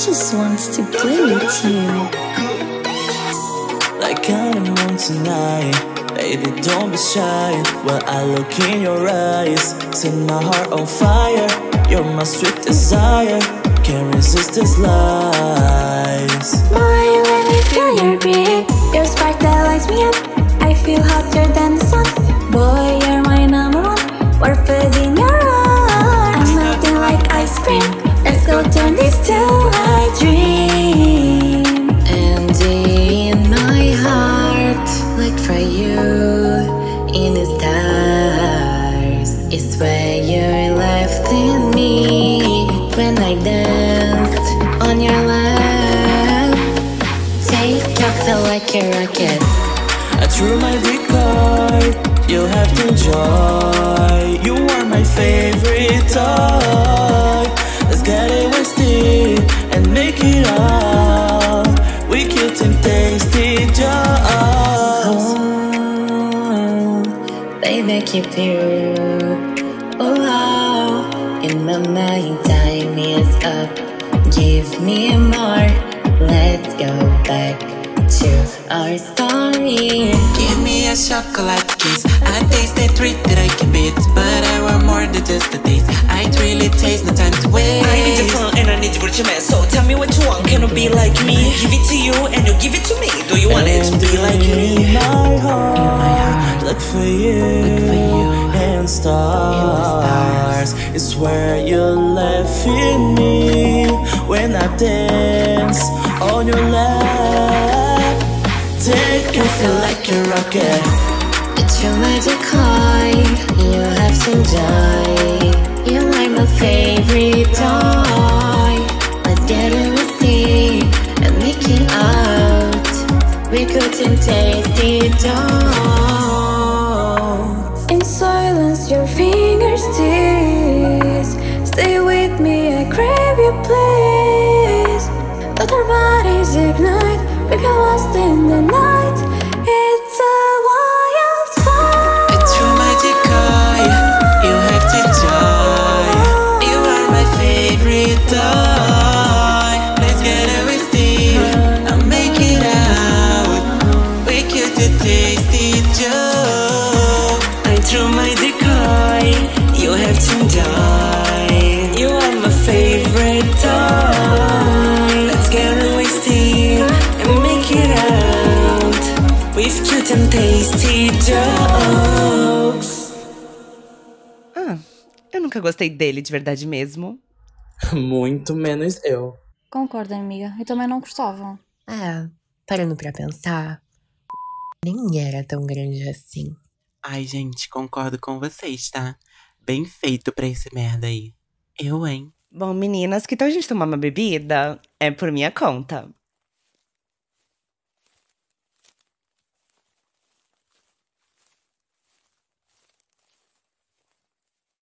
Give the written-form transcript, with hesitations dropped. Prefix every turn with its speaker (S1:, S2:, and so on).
S1: just wants to play with you.
S2: Like on the moon tonight, baby, don't be shy. When I look in your eyes, set my heart on fire. You're my sweet desire, can't resist this lies.
S1: Boy, let me feel your grip, your spark that lights me up. I feel hotter than the sun. Boy, you're my number one, warped in your arms. I'm melting like ice cream, let's go turn this to a dream.
S3: And in my heart, like for you, in the stars, is where you're left in me. When I danced on your lap, take off, feel like a rocket.
S2: I threw my decoy, you have to enjoy. You are my favorite toy. Let's get it wasted and make it all. We cute and tasty just.
S3: Baby, keep you. Oh, in my mind, time is up. Give me more. Let's go back to our story.
S4: Give me a chocolate kiss, a taste that treat that I can beat. But I want more than just a taste. I'd really taste, no time to waste.
S5: I need your fun and I need your man. So tell me what you want, can you be like me? Give it to you and you give it to me. Do you want it to be like me?
S2: In my heart, look for you, and stars. It's where you left in me when I dance on your lap. Take it, feel like a rocket.
S3: It's your magic coin, you have to enjoy. You like my favorite toy. Let's get it risky and make it out. We couldn't taste it all.
S1: In silence, your fingers tease. Stay with me, I crave you, please. Let our bodies ignite, we get lost in the night. It's a wild fire.
S4: I threw my decoy, you have to enjoy. You are my favorite toy. Let's get it wasted, I'll make it out. We cute and tasty joke.
S5: I threw my decoy, you have to enjoy. You are my favorite toy. Let's get it wasted and make it out with cute and tasty jokes.
S6: Eu nunca gostei dele de verdade mesmo.
S2: Muito menos eu.
S7: Concordo, amiga. Eu também não gostava.
S3: Parando pra pensar, nem era tão grande assim.
S4: Ai, gente, concordo com vocês, tá? Bem feito pra esse merda aí. Eu, hein?
S6: Bom, meninas, que tal a gente tomar uma bebida? É por minha conta.